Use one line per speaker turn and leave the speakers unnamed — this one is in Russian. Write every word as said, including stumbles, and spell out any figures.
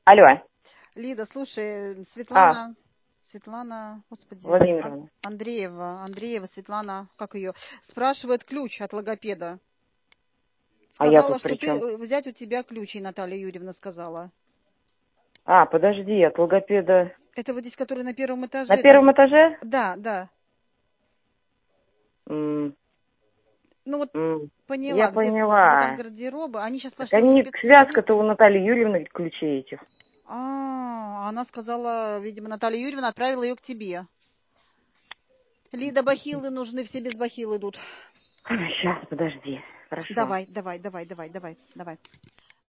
Алло.
Лида, слушай,
А,
Светлана, Светлана, господи, Ан-
Владимировна.
Андреева, Андреева, Светлана, как ее, спрашивает ключ от логопеда.
А я
Сказала,
тут
что
при
ты
чем?
э, взять у тебя ключи, Наталья Юрьевна сказала.
А, подожди, от логопеда.
Это вот здесь, который на первом
На
этаже, там,
первом этаже?
да, да.
М,
Ну вот
м, Я
поняла, где, где там
поняла.
гардероба, они сейчас
Так
пошли у них
они,
специалист.
связка-то у Натальи Юрьевны ключей этих.
А, она сказала, видимо, Наталья Юрьевна отправила ее к тебе. Лида, бахилы нужны, все без бахил идут.
Сейчас, подожди. Хорошо.
Давай, давай, давай, давай, давай, давай.